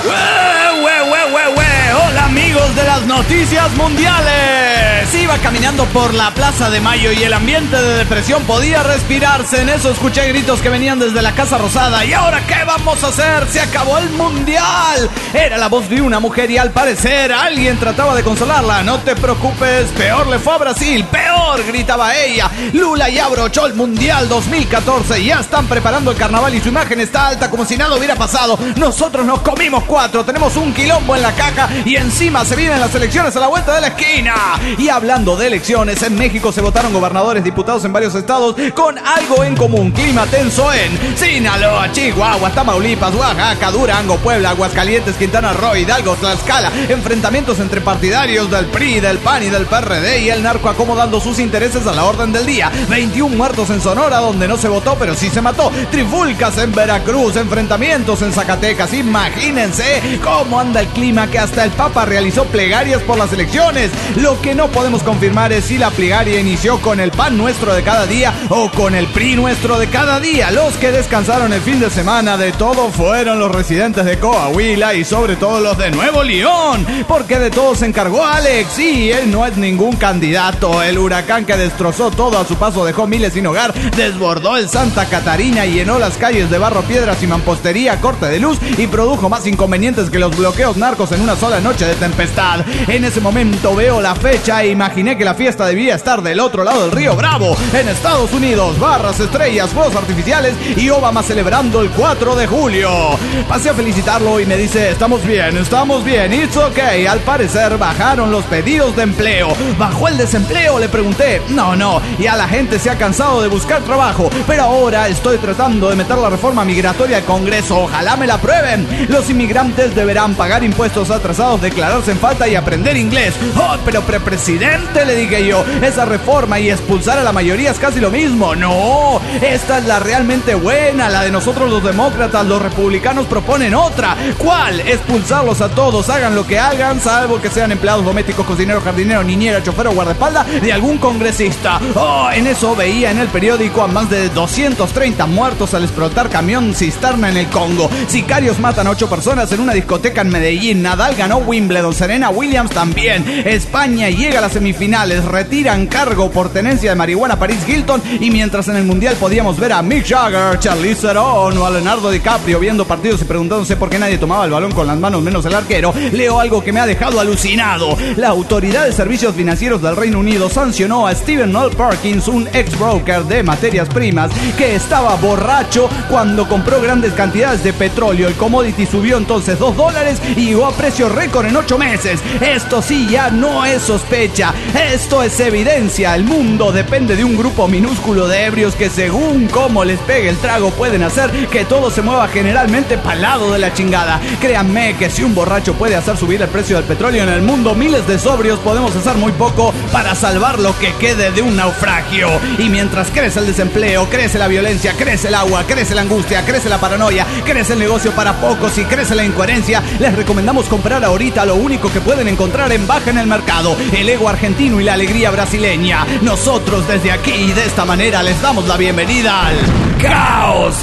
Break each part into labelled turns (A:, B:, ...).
A: Hola amigos de las noticias mundiales. Iba caminando por la Plaza de Mayo y el ambiente de depresión podía respirarse. En eso escuché gritos que venían desde la Casa Rosada. ¿Y ahora qué vamos a hacer? ¡Se acabó el mundial! Era la voz de una mujer y al parecer alguien trataba de consolarla. No te preocupes, peor le fue a Brasil. ¡Peor!, gritaba ella. Lula ya abrochó el mundial 2014. Ya están preparando el carnaval y su imagen está alta como si nada hubiera pasado. Nosotros nos comimos 4, tenemos un quilombo en la caja y encima se vienen las elecciones a la vuelta de la esquina. Y hablando de elecciones, en México se votaron gobernadores, diputados en varios estados con algo en común: clima tenso en Sinaloa, Chihuahua, Tamaulipas, Oaxaca, Durango, Puebla, Aguascalientes, Quintana Roo, Hidalgo, Tlaxcala. Enfrentamientos entre partidarios del PRI, del PAN y del PRD y el narco acomodando sus intereses a la orden del día. 21 muertos en Sonora, donde no se votó pero sí se mató. Trifulcas en Veracruz, enfrentamientos en Zacatecas. Imagínense cómo anda el clima, que hasta el Papa realizó plegarias por las elecciones. Lo que no podemos confirmar es si la plegaria inició con el pan nuestro de cada día o con el PRI nuestro de cada día. Los que descansaron el fin de semana de todo fueron los residentes de Coahuila y sobre todo los de Nuevo León, porque de todo se encargó Alex y él no es ningún candidato. El huracán que destrozó todo a su paso dejó miles sin hogar, desbordó el Santa Catarina y llenó las calles de barro, piedras y mampostería, corte de luz y produjo más inconvenientes que los bloqueos narcos en una sola noche de tempestad. En ese momento veo la fecha e imaginé que la fiesta debía estar del otro lado del río Bravo, en Estados Unidos. Barras, estrellas, fuegos artificiales y Obama celebrando el 4 de julio. Pasé a felicitarlo y me dice: estamos bien, it's okay. Al parecer bajaron los pedidos de empleo. ¿Bajó el desempleo?, le pregunté. No, ya la gente se ha cansado de buscar trabajo, pero ahora estoy tratando de meter la reforma migratoria al Congreso. Ojalá me la aprueben. Los inmigrantes deberán pagar impuestos atrasados, declararse en falta y aprender inglés. Oh, pero presidente, le dije yo, esa reforma y expulsar a la mayoría es casi lo mismo. No, esta es la realmente buena, la de nosotros los demócratas. Los republicanos proponen otra. ¿Cuál? Expulsarlos a todos, hagan lo que hagan, salvo que sean empleados domésticos, cocineros, jardineros, niñera, chofer o guardaespaldas de algún congresista. Oh, en eso veía en el periódico a más de 230 muertos al explotar camión cisterna en el Congo. Sicarios matan a 8 personas en una discoteca en Medellín. Nadal ganó Wimbledon, Serena Williams también. España llega a las semifinales, retiran cargo por tenencia de marihuana Paris Hilton, y mientras en el mundial podíamos ver a Mick Jagger, Charlize Theron o a Leonardo DiCaprio viendo partidos y preguntándose por qué nadie tomaba el balón con las manos menos el arquero, leo algo que me ha dejado alucinado. La Autoridad de Servicios Financieros del Reino Unido sancionó a Stephen Noel Perkins, un ex-broker de materias primas que estaba borracho cuando compró grandes cantidades de petróleo. El commodity subió entonces $2 y llegó a precio récord en 8 meses. Esto sí ya no es sospecha, esto es evidencia. El mundo depende de un grupo minúsculo de ebrios que, según cómo les pegue el trago, pueden hacer que todo se mueva generalmente para el lado de la chingada. Créanme que si un borracho puede hacer subir el precio del petróleo en el mundo, miles de sobrios podemos hacer muy poco para salvar lo que quede de un naufragio. Y mientras crece el desempleo, crece la violencia, crece el agua, crece la angustia, crece la paranoia, crece el negocio para pocos y crece la incoherencia, les recomendamos comprar ahorita lo único que pueden encontrar en baja en el mercado: el ego argentino y la alegría brasileña. Nosotros desde aquí y de esta manera les damos la bienvenida al Caos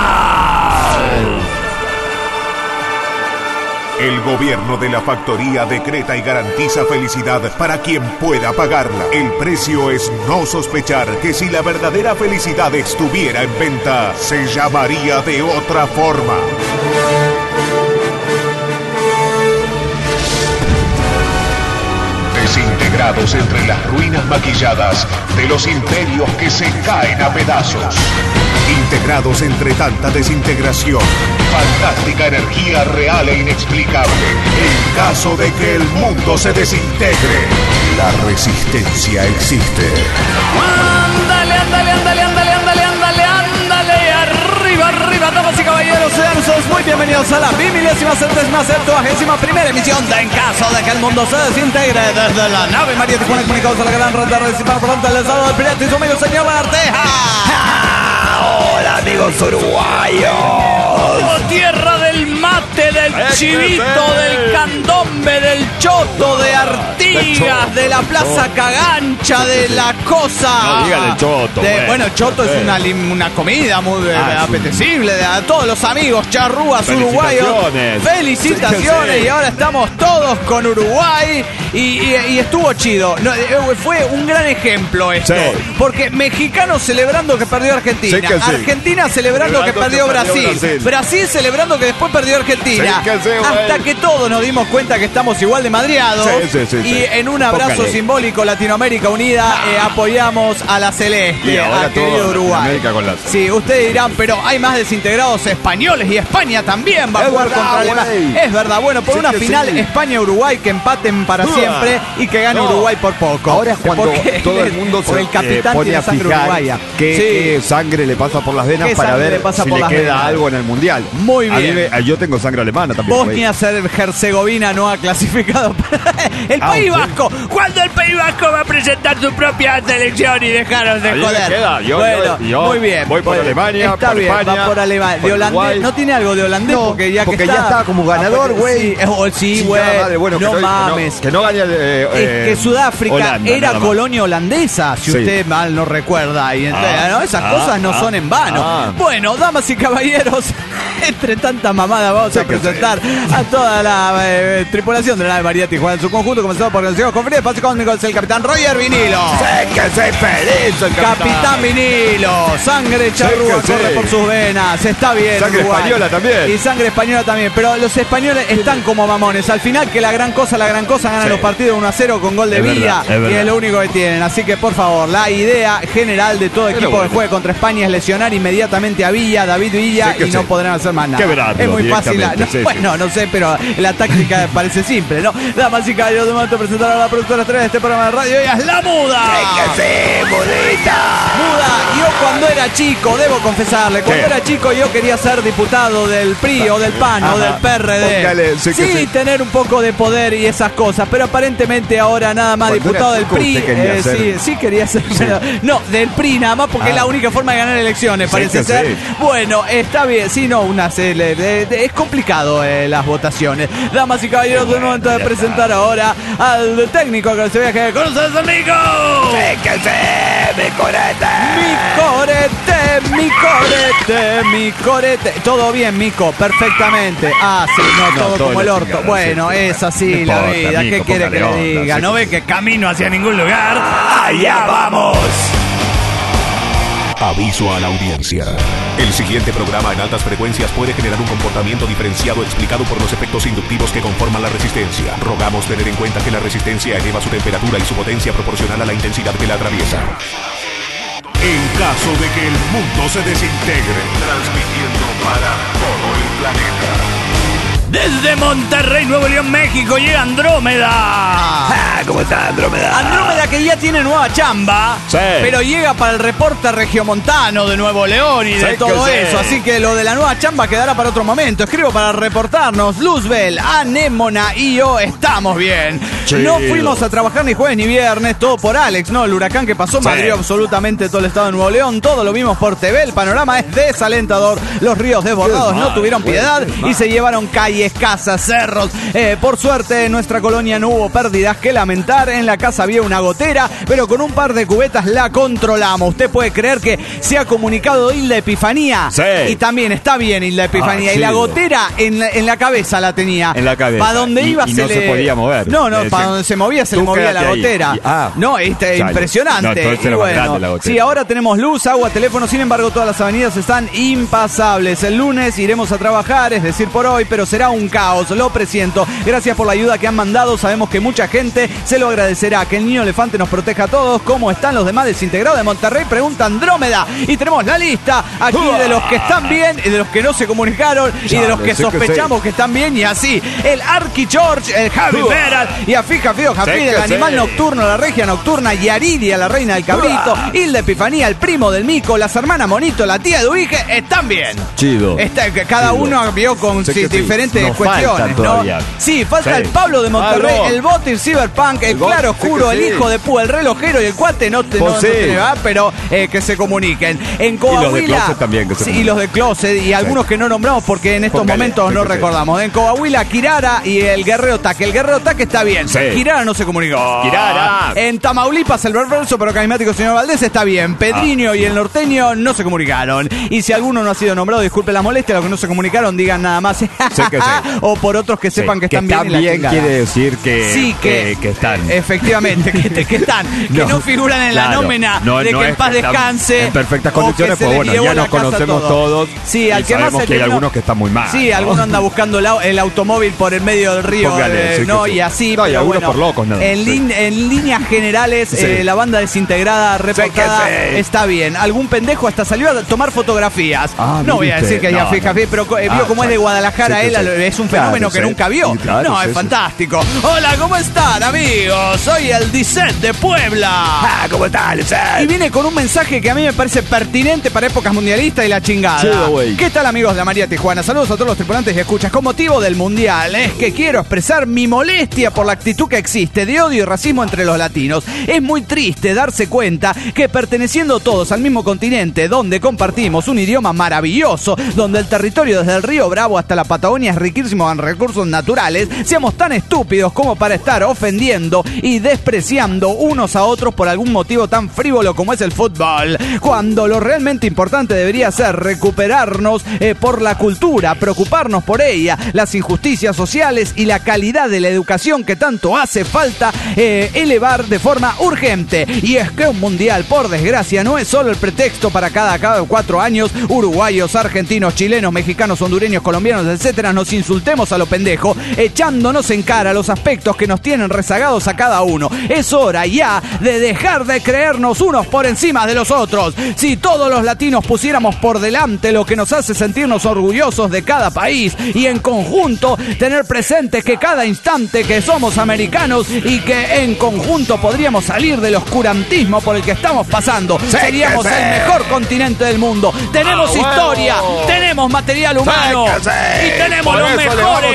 A: Total.
B: El gobierno de la factoría decreta y garantiza felicidad para quien pueda pagarla. El precio es no sospechar que si la verdadera felicidad estuviera en venta, se llamaría de otra forma. Desintegrados entre las ruinas maquilladas de los imperios que se caen a pedazos. Integrados entre tanta desintegración, fantástica energía real e inexplicable. En caso de que el mundo se desintegre, la resistencia existe.
A: Ándale, ándale, ándale, ándale, ándale, ándale, ándale. Arriba, damas y caballeros, sean ustedes muy bienvenidos a la 21ª emisión de En Caso de que el Mundo se Desintegre, desde la nave María Tijuana, comunicados a la gran red de redes hispanoparlantes del estado del Pirata y su amigo señor Arteja. Hola amigos uruguayos. Oh, tierra del mate, del chivito, del candombe, del choto, de Artigas, amigos de la Plaza Cagancha de la Cosa.
C: No digan el choto.
A: Bueno, choto es una comida muy apetecible. A todos los amigos charrúas uruguayos. Felicitaciones. Y ahora estamos todos con Uruguay. Y estuvo chido. Fue un gran ejemplo esto. Sí. Porque mexicanos celebrando que perdió Argentina. Sí, Argentina celebrando que perdió Brasil. Brasil celebrando que después perdió Argentina. Hasta que todos nos dimos cuenta que estamos igual de madreados. Y en un abrazo simbólico, Latinoamérica Unida, apoyamos a la Celeste, al querido Uruguay. Sí, ustedes dirán, pero hay más desintegrados españoles y España también va a jugar contra Alemania. Es verdad, bueno, por una final España-Uruguay que empaten para siempre y que gane Uruguay por poco.
C: Ahora es cuando todo el mundo se pone a fijar qué sangre le pasa por las venas para ver si le queda algo en el Mundial.
A: Muy bien.
C: Yo tengo sangre alemana también.
A: Bosnia-Herzegovina no ha clasificado para el País Vasco. ¿Cuándo el País Vasco va a presentar su propia selección y dejaron de joder?
C: Yo
A: muy bien.
C: Voy por Alemania,
A: está
C: por
A: bien,
C: España,
A: va por Alemania. De holandés, ¿no tiene algo de holandés?
C: No, porque ya está como ganador, güey.
A: Sí, güey. No mames.
C: Que no gane
A: es que Sudáfrica
C: Holanda,
A: era colonia holandesa, si usted mal no recuerda. Y ¿no? Esas cosas no son en vano. Bueno, damas y caballeros, entre tantas mamadas vamos a presentar a toda la tripulación de la nave María Tijuana en su conjunto, comenzado por el señor Confrío, espacio cósmico, es el capitán Roger Vinilo.
C: Que se feliz el
A: capitán Vinilo. Sangre charrúa corre por sus venas. Está bien.
C: Sangre
A: Uruguay.
C: Española también.
A: Y sangre española también. Pero los españoles están como mamones. Al final que la gran cosa ganan los partidos 1-0 con gol de Villa. Y es lo único que tienen. Así que por favor, la idea general de todo equipo que juegue contra España es lesionar inmediatamente a Villa, David Villa, y no podrán hacer más nada. Es muy fácil. Bueno, no sé, pero la táctica parece simple, ¿no? Damas y caballeros, de momento presentar a la productora estrella de este programa de radio. Ella es la Muda. Muda. Yo cuando era chico, debo confesarle, cuando era chico yo quería ser diputado del PRI o del PAN o del PRD. Sí, tener un poco de poder y esas cosas, pero aparentemente ahora nada más diputado del PRI. Sí quería ser. No, del PRI nada más porque es la única forma de ganar elecciones, parece ser. Bueno, está bien. Sí, no, es complicado las votaciones. Damas y caballeros, es el momento de presentar ahora al técnico que se viaje con ustedes, amigo. Mi corete. Todo bien, Mico, perfectamente. Sí, no, todo como el orto. Bueno, es así la vida. ¿Qué quiere que le diga? ¿No ve que camino hacia ningún lugar? ¡Allá vamos!
B: Aviso a la audiencia. El siguiente programa en altas frecuencias puede generar un comportamiento diferenciado explicado por los efectos inductivos que conforman la resistencia. Rogamos tener en cuenta que la resistencia eleva su temperatura y su potencia proporcional a la intensidad que la atraviesa. En caso de que el mundo se desintegre, transmitiendo para todo el planeta.
A: Desde Monterrey, Nuevo León, México, llega Andrómeda.
C: ¿Cómo está Andrómeda?
A: Andrómeda que ya tiene nueva chamba, pero llega para el reporte regiomontano de Nuevo León y de todo eso. Así que lo de la nueva chamba quedará para otro momento. Escribo para reportarnos. Luzbel, Anémona y yo estamos bien. Chido. No fuimos a trabajar ni jueves ni viernes, todo por Alex, ¿no? El huracán que pasó madrió absolutamente todo el estado de Nuevo León. Todo lo vimos por TV. El panorama es desalentador. Los ríos desbordados no tuvieron piedad y se llevaron calles, casas, cerros. Por suerte en nuestra colonia no hubo pérdidas que lamentar. En la casa había una gotera, pero con un par de cubetas la controlamos. Usted puede creer que se ha comunicado Hilda Epifanía. Y también está bien Hilda Epifanía. Y la gotera en la cabeza la tenía.
C: En la cabeza.
A: Para donde iba
C: y no se podía mover.
A: No, para donde se movía se le movía la gotera. No, impresionante.
C: No, y bueno, la
A: sí, ahora tenemos luz, agua, teléfono. Sin embargo, todas las avenidas están impasables. El lunes iremos a trabajar, es decir, por hoy, pero será un caos, lo presiento. Gracias por la ayuda que han mandado. Sabemos que mucha gente se lo agradecerá. Que el niño elefante nos proteja a todos. ¿Cómo están los demás desintegrados de Monterrey? Pregunta Andrómeda. Y tenemos la lista aquí de los que están bien y de los que no se comunicaron y de los que sospechamos que están bien. Y así, el Arqui George, el Javi Veral y a Fija Fío Jafi, el animal nocturno, la regia nocturna, y Aridia, la reina del cabrito, Hilda Epifanía, el primo del Mico, las hermanas Monito, la tía de Uige, están bien.
C: Chido.
A: Cada uno vio con diferentes bastantes cuestiones, ¿no? Sí, falta el Pablo de Monterrey, el Botir Cyberpunk, el Claro Oscuro, el hijo de Púa, el relojero y el cuate no tiene, pero que se comuniquen. En Coahuila.
C: Y los de Closet también.
A: Y los de Closet y algunos que no nombramos porque en estos momentos no recordamos. En Coahuila, Kirara y el Guerrero Taque. El Guerrero Taque está bien. Kirara no se comunicó.
C: Kirara.
A: En Tamaulipas, el Verso, pero carismático señor Valdés está bien. Pedriño y el Norteño no se comunicaron. Y si alguno no ha sido nombrado, disculpe la molestia, los que no se comunicaron, digan nada más. O por otros que sepan que están bien.
C: Que están bien quiere decir que están.
A: Efectivamente, que están. Que no figuran en la nómina de que en paz descanse.
C: En perfectas condiciones, pues bueno, ya nos conocemos todos.
A: Sí, al que más
C: sabemos que hay algunos que están muy mal.
A: Sí, alguno anda buscando el automóvil por el medio del río. Y así.
C: No, y algunos por locos, ¿no?
A: En líneas generales, la banda desintegrada reportada está bien. Algún pendejo hasta salió a tomar fotografías. No voy a decir que haya fija, pero vio cómo es de Guadalajara. Él es un fenómeno que nunca vio. No, es fantástico. Hola, ¿cómo están, amigos? Soy el Dicet de Puebla.
C: ¿Cómo están, Dicet?
A: Y viene con un mensaje que a mí me parece pertinente para épocas mundialistas y la chingada. ¿Qué tal, amigos de la María Tijuana? Saludos a todos los tripulantes y escuchas. Con motivo del Mundial, es que quiero expresar mi molestia por la actitud que existe de odio y racismo entre los latinos. Es muy triste darse cuenta que perteneciendo todos al mismo continente, donde compartimos un idioma maravilloso, donde el territorio desde el río Bravo hasta la Patagonia es riquísimo en recursos naturales, seamos tan estúpidos como para estar ofendiendo y despreciando unos a otros por algún motivo tan frívolo como es el fútbol, cuando lo realmente importante debería ser recuperarnos por la cultura, preocuparnos por ella, las injusticias sociales y la calidad de la educación que tanto hace falta elevar de forma urgente. Y es que un mundial, por desgracia, no es solo el pretexto para cada 4 años uruguayos, argentinos, chilenos, mexicanos, hondureños, colombianos, etcétera, nos insultemos a lo pendejo, echándonos en cara los aspectos que nos tienen rezagados a cada uno. Es hora ya de dejar de creernos unos por encima de los otros. Si todos los latinos pusiéramos por delante lo que nos hace sentirnos orgullosos de cada país y en conjunto tener presente que cada instante que somos americanos y que en conjunto podríamos salir del oscurantismo por el que estamos pasando, seríamos el mejor continente del mundo. Tenemos historia, tenemos material humano y tenemos los mejores.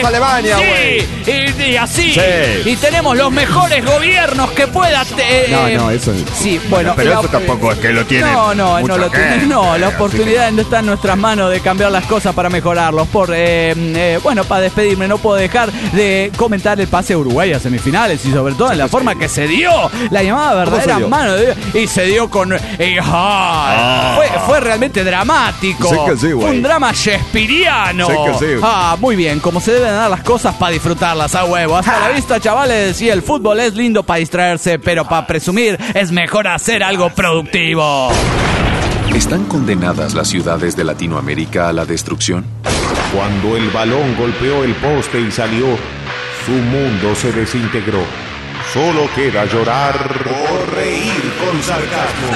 A: Y así. Y tenemos los mejores gobiernos que pueda.
C: Eso.
A: Sí, bueno.
C: Pero eso tampoco es que lo tiene.
A: No lo tiene. No, la oportunidad no está en nuestras manos de cambiar las cosas para mejorarlos. Para despedirme, no puedo dejar de comentar el pase a Uruguay a semifinales y sobre todo en la forma que se dio. La llamada verdadera mano de Dios. Y se dio con. Fue realmente dramático.
C: Fue
A: un drama shakespeariano. Muy bien, como se deben dar las cosas para disfrutarlas a huevo. Hasta la vista, chavales. Sí, el fútbol es lindo para distraerse, pero para presumir es mejor hacer algo productivo.
D: ¿Están condenadas las ciudades de Latinoamérica a la destrucción?
B: Cuando el balón golpeó el poste y salió, su mundo se desintegró. Solo queda llorar o reír con sarcasmo.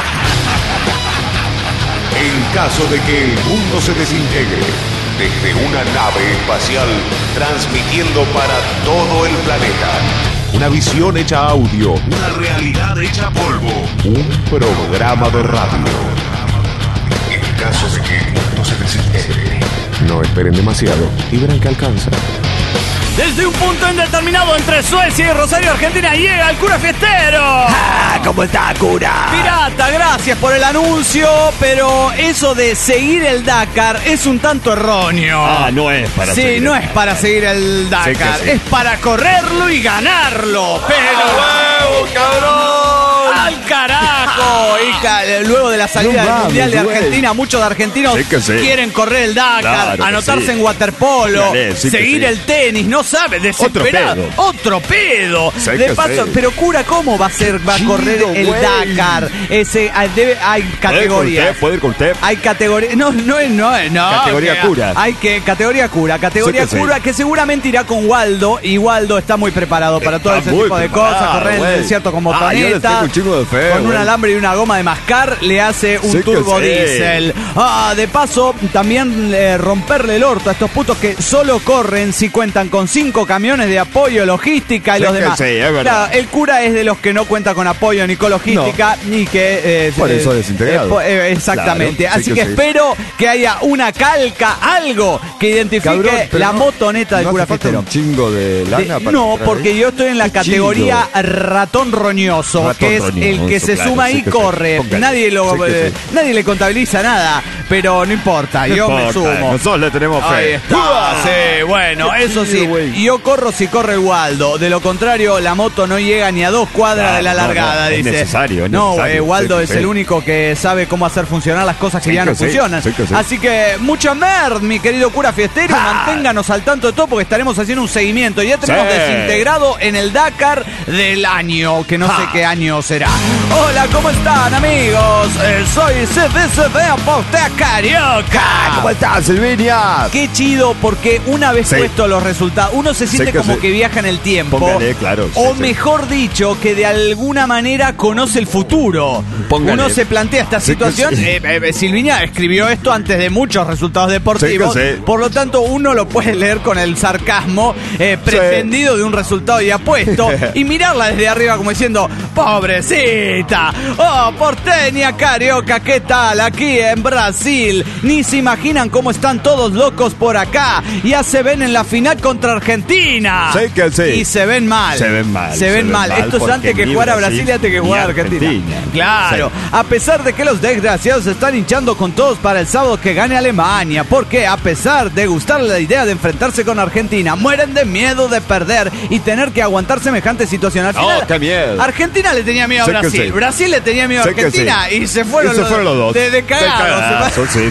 B: En caso de que el mundo se desintegre, desde una nave espacial transmitiendo para todo el planeta. Una visión hecha audio. Una realidad hecha polvo. Un programa de radio. En caso de que el mundo se desintegre, no esperen demasiado y verán que alcanza.
A: Desde un punto indeterminado entre Suecia y Rosario, Argentina, llega el cura fiestero.
C: ¿Cómo está, cura?
A: Pirata, gracias por el anuncio, pero eso de seguir el Dakar es un tanto erróneo.
C: No es para seguir.
A: Sí, no es para seguir el Dakar, es para correrlo y ganarlo. Pero
C: ¡huevo, cabrón!
A: ¡Al carajo! Y luego de la salida del Mundial de Argentina, muchos argentinos quieren correr el Dakar, anotarse en waterpolo, seguir el tenis, no sabe, desesperado. Otro pedo. De paso, pero cura, ¿cómo va a correr el Dakar? Hay categorías.
C: ¿Puede ir con usted?
A: Hay categorías. No.
C: Categoría cura.
A: Categoría cura. Categoría cura que seguramente irá con Waldo. Y Waldo está muy preparado para todo ese tipo de cosas. Correr en el desierto con motonetas. Con un alambre alambre y una goma de mascar le hace un turbo diésel. De paso, también romperle el orto a estos putos que solo corren si cuentan con 5 camiones de apoyo, logística y los demás. Claro, el cura es de los que no cuenta con apoyo ni con logística ni que...
C: por eso desintegrado.
A: Exactamente. Claro, así que espero que haya una calca, algo que identifique la motoneta del cura fiestero.
C: ¿Un chingo de lana?
A: No, porque yo estoy en la categoría ratón roñoso, que es el que se suma y corre. Nadie le contabiliza nada, pero no importa, yo me sumo.
C: Nosotros le tenemos fe.
A: Ahí está, sí, bueno, eso sí. Yo corro si corre el Waldo. De lo contrario, la moto no llega ni a 2 cuadras de la largada, dice.
C: Es necesario.
A: Waldo es el único que sabe cómo hacer funcionar las cosas que ya no funcionan. Así que mucha merd, mi querido cura fiestero, manténganos al tanto de todo porque estaremos haciendo un seguimiento. Ya tenemos desintegrado en el Dakar del año, que no sé qué año será. Hola, ¿cómo están, amigos? Soy CDCD Apostea Carioca.
C: ¿Cómo estás, Silvinia?
A: Qué chido, porque una vez puestos los resultados, uno se siente como que viaja en el tiempo.
C: Claro.
A: Mejor dicho, que de alguna manera conoce el futuro. Uno se plantea esta situación. Silvinia escribió esto antes de muchos resultados deportivos. Por lo tanto, uno lo puede leer con el sarcasmo pretendido de un resultado ya puesto y mirarla desde arriba como diciendo: pobrecita, porteña carioca, ¿qué tal? Aquí en Brasil, ni se imaginan cómo están todos locos por acá. Ya se ven en la final contra Argentina. Y se ven mal. Se ven mal. Esto es antes que jugar a Brasil y antes que jugar a Argentina. Claro. A pesar de que los desgraciados se están hinchando con todos para el sábado que gane Alemania, porque a pesar de gustarle la idea de enfrentarse con Argentina, mueren de miedo de perder y tener que aguantar semejante situación. Al final,
C: qué miedo.
A: Argentina le tenía miedo a Brasil. Brasil le tenía miedo a Argentina y se fueron los dos. De cagados.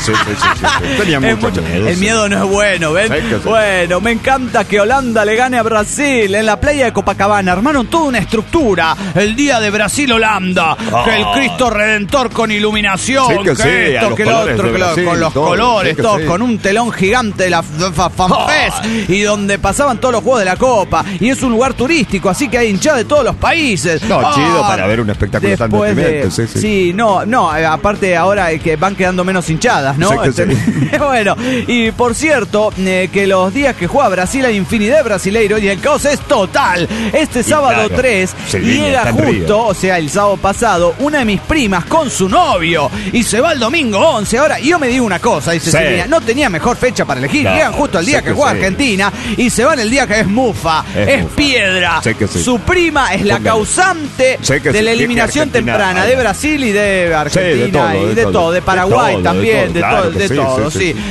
C: Tenía mucho miedo.
A: El miedo no es bueno, ¿ven? Bueno, me encanta que Holanda le gane a Brasil. En la playa de Copacabana armaron toda una estructura. El día de Brasil-Holanda. Que el Cristo Redentor con iluminación. Que esto, que lo otro, con los colores, todos, con un telón gigante de la FanFest. Y donde pasaban todos los juegos de la Copa. Y es un lugar turístico, así que hay hinchada de todos los países.
C: Chido para ver un espectáculo tan deprimente.
A: Aparte ahora que van quedando menos hinchadas, ¿no? Bueno, y por cierto, que los días que juega Brasil hay infinidad de brasileiros y el caos es total. Este sábado 3 llega justo, o sea, el sábado pasado, una de mis primas con su novio y se va el domingo 11. Ahora, yo me digo una cosa, dice Silvia, no tenía mejor fecha para elegir. Llegan justo el día que juega Argentina y se van el día que es mufa, es piedra. Su prima es la causante de la eliminación temprana de Brasil y de Argentina de Paraguay también, de todo.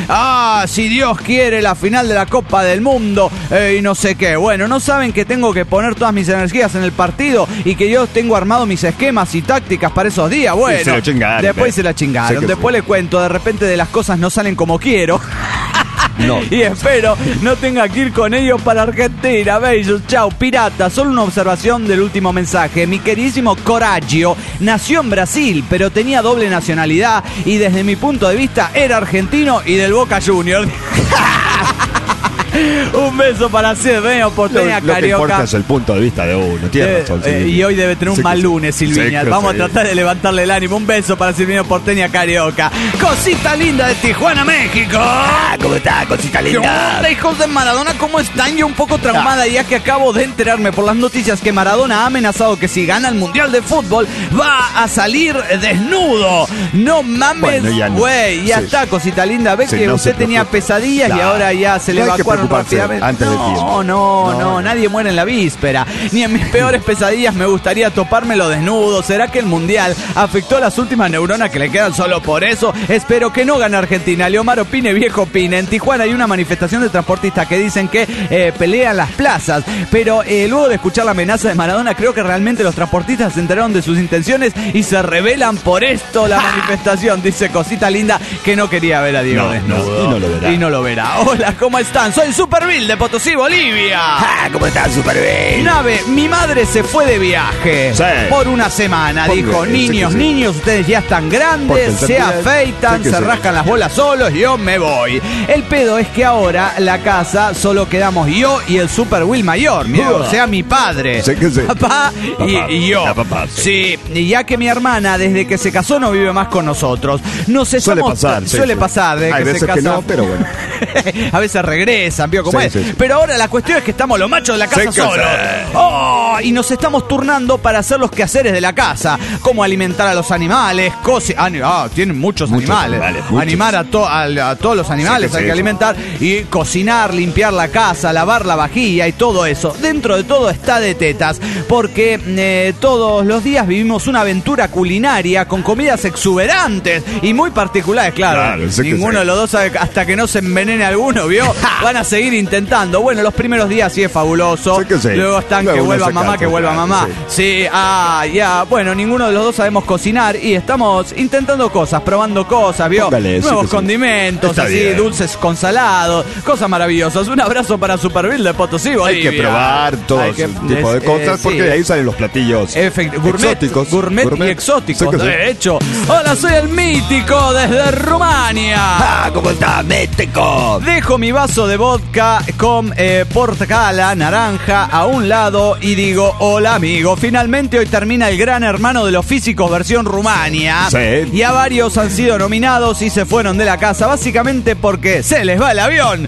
A: Si Dios quiere, la final de la Copa del Mundo y no sé qué. Bueno, no saben que tengo que poner todas mis energías en el partido y que yo tengo armado mis esquemas y tácticas para esos días. Bueno, después se la chingaron. Después le cuento, de repente de las cosas no salen como quiero. Y espero no tenga que ir con ellos para Argentina. Besos, chau, pirata. Solo una observación del último mensaje. Mi queridísimo Coraggio nació en Brasil, pero tenía doble nacionalidad y desde mi punto de vista era argentino y del Boca Juniors. Un beso para Silvia Porteña Carioca.
C: Lo que importa es el punto de vista de uno. Tiene razón,
A: y hoy debe tener un mal lunes, Silviña. Vamos a tratar de levantarle el ánimo. Un beso para Silvia Porteña Carioca. Cosita linda de Tijuana, México.
C: ¿Cómo está, cosita linda?
A: ¿Qué onda, hijos de Maradona? ¿Cómo están? Yo un poco traumada ya que acabo de enterarme por las noticias que Maradona ha amenazado que si gana el Mundial de Fútbol va a salir desnudo. No mames, güey. Ya está, cosita linda. Ve que usted tenía pesadillas y ahora ya se le evacuaron rápidamente.
C: Antes de tiempo.
A: No, nadie muere en la víspera. Ni en mis peores pesadillas me gustaría topármelo desnudo. ¿Será que el Mundial afectó las últimas neuronas que le quedan solo por eso? Espero que no gane Argentina. Leomar opine, viejo opine. En Tijuana hay una manifestación de transportistas que dicen que pelean las plazas. Pero luego de escuchar la amenaza de Maradona, creo que realmente los transportistas se enteraron de sus intenciones y se rebelan por esto la manifestación. Dice cosita linda que no quería ver a Diego desnudo.
C: Y no lo verá.
A: Hola, ¿cómo están? Soy el Superville de Potosí, Bolivia.
C: ¿Cómo está el Superville?
A: Nave, mi madre se fue de viaje por una semana. Dijo, niños, ustedes ya están grandes, se afeitan, se rascan las bolas solos, yo me voy. El pedo es que ahora la casa solo quedamos yo y el Superville mayor, o sea, mi padre, papá y yo. Sí, y ya que mi hermana desde que se casó no vive más con nosotros. Suele pasar desde
C: Hay
A: que
C: veces
A: se casa.
C: que no, pero bueno.
A: A veces regresan, ¿vio cómo es? Pero ahora la cuestión es que estamos los machos de la casa solos. Y nos estamos turnando para hacer los quehaceres de la casa, como alimentar a los animales, tienen muchos animales. Animar a todos los animales hay que alimentar, y cocinar, limpiar la casa, lavar la vajilla y todo eso. Dentro de todo está de tetas, porque todos los días vivimos una aventura culinaria con comidas exuberantes y muy particulares, claro. Ninguno de los dos sabe, hasta que no se envenene alguno, ¿vio? Van a seguir intentando. Bueno, los primeros días sí es fabuloso. Luego están que vuelva mamá. Sí, bueno, ninguno de los dos sabemos cocinar y estamos intentando cosas, probando cosas, ¿vio? Nuevos condimentos, así, dulces con salado, cosas maravillosas. Un abrazo para Superville de Potosí, Bolivia.
C: Hay que probar todo ese tipo de cosas, porque de ahí salen los platillos
A: gourmet y exóticos, de hecho. Hola, soy el Mítico desde Rumania.
C: ¿Cómo está, Mítico?
A: Dejo mi vaso de vodka con portacala, naranja a un lado y digo, hola amigo, finalmente hoy termina el Gran Hermano de los Físicos versión Rumania. Y a varios han sido nominados y se fueron de la casa, básicamente porque se les va el avión.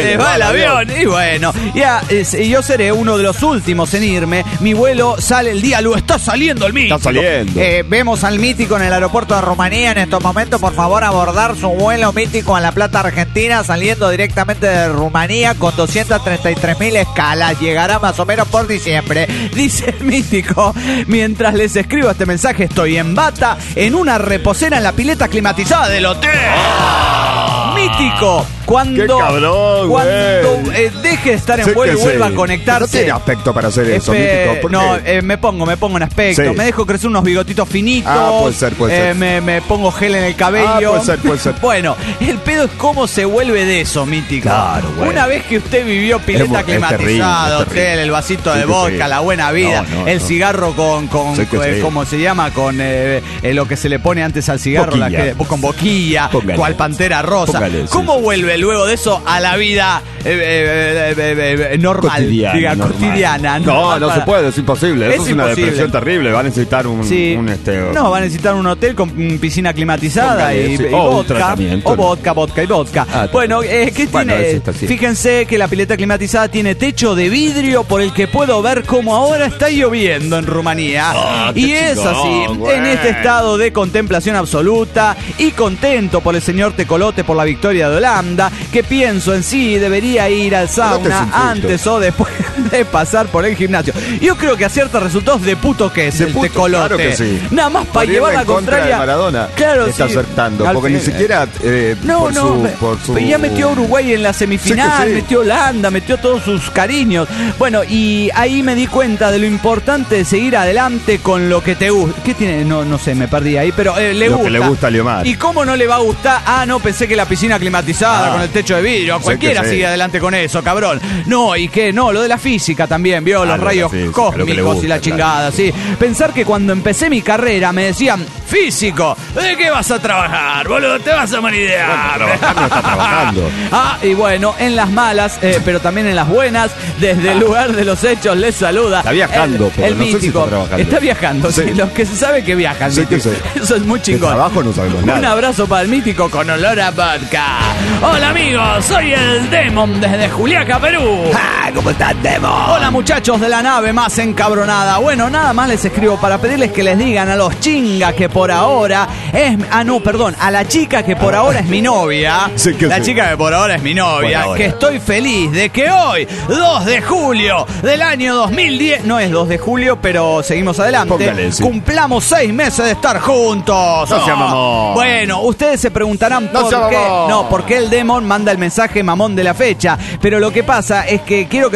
A: Y bueno, yo seré uno de los últimos en irme. Mi vuelo sale el día, está saliendo el Mítico.
C: Está saliendo.
A: Vemos al Mítico en el aeropuerto de Rumanía en estos momentos. Por favor, abordar su vuelo Mítico a La Plata, Argentina, saliendo directamente de Rumanía con 233.000 escalas. Llegará más o menos por diciembre. Dice el Mítico, mientras les escribo este mensaje, estoy en bata, en una reposera en la pileta climatizada del hotel. Mítico, cuando deje de estar en vuelo y vuelva a conectarse.
C: No tiene aspecto para hacer eso, Mítico.
A: Me pongo en aspecto. Me dejo crecer unos bigotitos finitos.
C: Puede ser.
A: Me pongo gel en el cabello.
C: Puede ser.
A: Bueno, el pedo es cómo se vuelve de eso, Mítico.
C: Claro, bueno.
A: Una vez que usted vivió pileta climatizada, hotel, el vasito de vodka, la buena vida, el cigarro con ¿cómo se llama? Con lo que se le pone antes al cigarro, con boquilla, cual Pantera Rosa. ¿Cómo vuelve luego de eso a la vida normal, cotidiana?
C: No se puede, es imposible. Eso es una depresión terrible. Va a necesitar
A: va a necesitar un hotel con piscina climatizada y vodka. O vodka. Bueno, ¿qué tiene? Fíjense que la pileta climatizada tiene techo de vidrio por el que puedo ver cómo ahora está lloviendo en Rumanía. Y es así, en este estado de contemplación absoluta y contento por el señor Tecolote por la victoria de Holanda, que pienso en sí debería ir al sauna antes o después de pasar por el gimnasio. Yo creo que acierta resultados de puto que es el Tecolote.
C: Claro que sí.
A: Nada más para llevar la contraria.
C: De Maradona,
A: claro,
C: está acertando, porque ni siquiera por su...
A: Ya metió a Uruguay en la semifinal, metió a Holanda, metió todos sus cariños. Bueno, y ahí me di cuenta de lo importante de seguir adelante con lo que te gusta. ¿Qué tiene? No sé, me perdí ahí, pero le gusta.
C: Lo que le gusta a Liomar.
A: ¿Y cómo no le va a gustar? Pensé que la piscina climatizada con el techo de vidrio. A cualquiera sigue adelante con eso, cabrón. No, ¿y qué? No, lo de la física también, vio, los rayos cósmicos y la chingada, sí. Pensar que cuando empecé mi carrera me decían, físico, ¿de qué vas a trabajar, boludo? Te vas a manidear.
C: Trabajar no está trabajando.
A: Y bueno, en las malas, pero también en las buenas, desde el lugar de los hechos les saluda.
C: Está viajando, pero
A: el
C: no
A: Mítico.
C: sé si está trabajando.
A: Está viajando, sí. Los que se sabe que viajan. Eso es muy chingón.
C: De trabajo no sabemos nada.
A: Un abrazo para el Mítico con olor a vodka. Hola amigos, soy el Demon desde Juliaca, Perú.
C: ¿Cómo estás, Demon?
A: Hola muchachos de la nave más encabronada. Bueno, nada más les escribo para pedirles que les digan a los chingas que por ahora es... a la chica que por ahora es mi novia. Chica que por ahora es mi novia. Que estoy feliz de que hoy, 2 de julio del año 2010, no es 2 de julio, pero seguimos adelante, cumplamos 6 meses de estar juntos.
C: No sea mamón.
A: Bueno, ustedes se preguntarán por qué. No, porque el Demon manda el mensaje mamón de la fecha. Pero lo que pasa es que quiero que se lo digan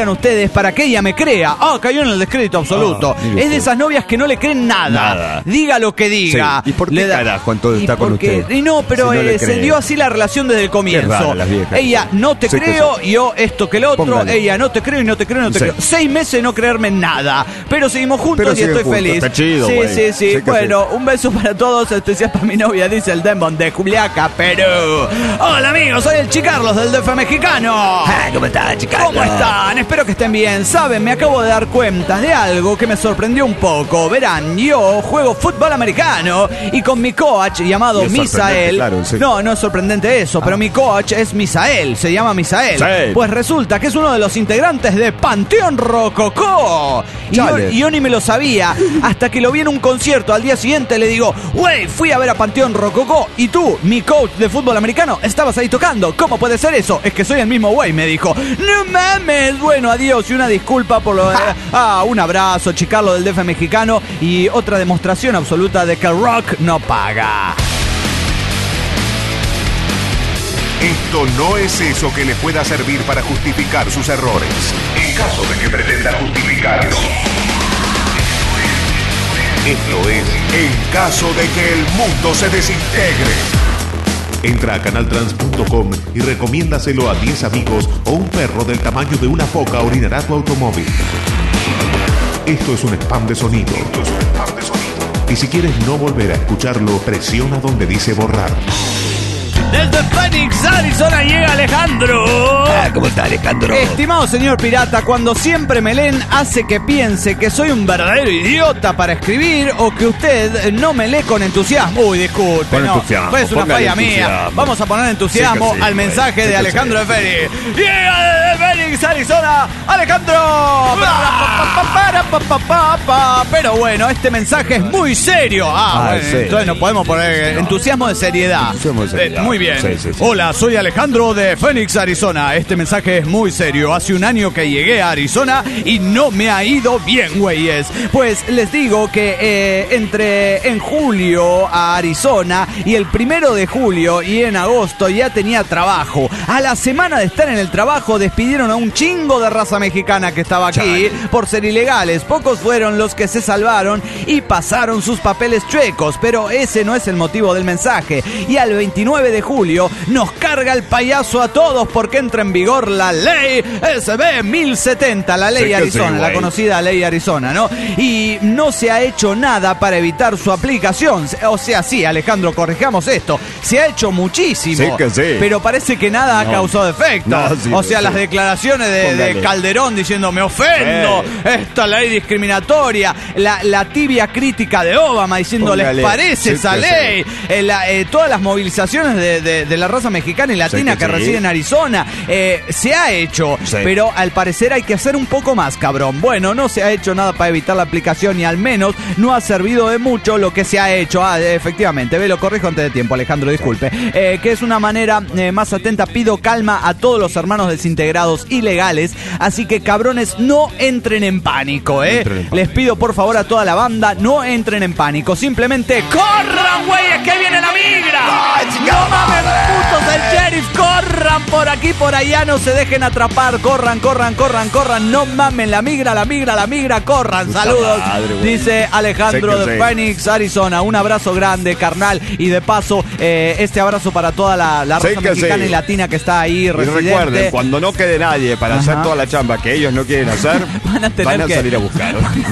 A: digan ustedes para que ella me crea. Cayó en el descrédito absoluto. Es de esas novias que no le creen nada. Diga lo que diga.
C: Sí. ¿Y por qué carajo entonces está con usted?
A: Y no, pero si no se dio así la relación desde el comienzo. Ella, no te creo, yo esto que el otro. Póngale. Ella, no te creo y no te creo y no te creo. 6 meses de no creerme en nada. Pero seguimos juntos y estoy feliz.
C: Está chido,
A: sí. Bueno, un beso para todos, especial para mi novia, dice el Demon de Juliaca, Perú. Hola amigos, soy el Chicarlos del DF mexicano.
C: ¿Cómo están, Chicarlos?
A: ¿Cómo están? Espero que estén bien. Saben, me acabo de dar cuenta de algo que me sorprendió un poco. Verán, yo juego fútbol americano y con mi coach llamado Misael. Claro, sí. No es sorprendente eso, pero mi coach es Misael, se llama Misael. Sí. Pues resulta que es uno de los integrantes de Panteón Rococó. Y yo ni me lo sabía hasta que lo vi en un concierto. Al día siguiente le digo, güey, fui a ver a Panteón Rococó y tú, mi coach de fútbol americano, estabas ahí tocando. ¿Cómo puede ser eso? Es que soy el mismo güey, me dijo. No mames. Bueno, adiós y una disculpa por lo de... un abrazo, Chicarlo del DF mexicano, y otra demostración absoluta de que el rock no paga.
B: Esto no es eso que le pueda servir para justificar sus errores. En caso de que pretenda justificarlo. Esto es en caso de que el mundo se desintegre. Entra a canaltrans.com y recomiéndaselo a 10 amigos o un perro del tamaño de una foca orinará tu automóvil. Esto es un spam de sonido. Y si quieres no volver a escucharlo, presiona donde dice borrar.
A: Desde Phoenix, Arizona, llega Alejandro.
C: ¿Cómo está, Alejandro?
A: Estimado señor pirata, cuando siempre me leen hace que piense que soy un verdadero idiota para escribir o que usted no me lee con entusiasmo. Uy, disculpe, no. Es una falla mía. Vamos a poner entusiasmo al mensaje de Alejandro de Phoenix. Llega desde Phoenix, Arizona, Alejandro. Pero bueno, este mensaje es muy serio. Entonces no podemos poner entusiasmo de seriedad. Muy bien. Sí. Hola, soy Alejandro de Phoenix, Arizona. Este mensaje es muy serio. Hace un año que llegué a Arizona y no me ha ido bien, güeyes. Pues les digo que entré en julio a Arizona y el 1 de julio y en agosto ya tenía trabajo. A la semana de estar en el trabajo despidieron a un chingo de raza mexicana que estaba aquí por ser ilegales. Pocos fueron los que se salvaron y pasaron sus papeles chuecos, pero ese no es el motivo del mensaje. Y al 29 de julio nos carga el payaso a todos porque entra en vigor la ley SB 1070, la ley Arizona, la conocida ley Arizona, ¿no? Y no se ha hecho nada para evitar su aplicación. O sea, sí, Alejandro, corrijamos esto. Se ha hecho muchísimo, pero parece que nada ha causado efecto. Las declaraciones de Calderón diciendo me ofendo, esta ley discriminatoria, la tibia crítica de Obama diciendo les parece esa ley, todas las movilizaciones de la raza mexicana y latina que reside en Arizona, se ha hecho, pero al parecer hay que hacer un poco más, cabrón. Bueno, no se ha hecho nada para evitar la aplicación y al menos no ha servido de mucho lo que se ha hecho. Efectivamente, lo corrijo antes de tiempo, Alejandro, disculpe. Que es una manera más atenta. Pido calma a todos los hermanos desintegrados ilegales, así que cabrones, no entren en pánico, Les pido por favor a toda la banda, no entren en pánico, simplemente corran, güeyes, que viene la migra. No mames, putos del sheriff, corran por aquí, por allá, no se dejen atrapar, corran, no mamen, la migra, corran. Saludos, dice Alejandro de Phoenix, Arizona. Un abrazo grande, carnal, y de paso, este abrazo para toda la raza mexicana y latina que está ahí residente.
C: Y recuerden, cuando no quede nadie para hacer toda la chamba que ellos no quieren hacer, van a salir a buscar.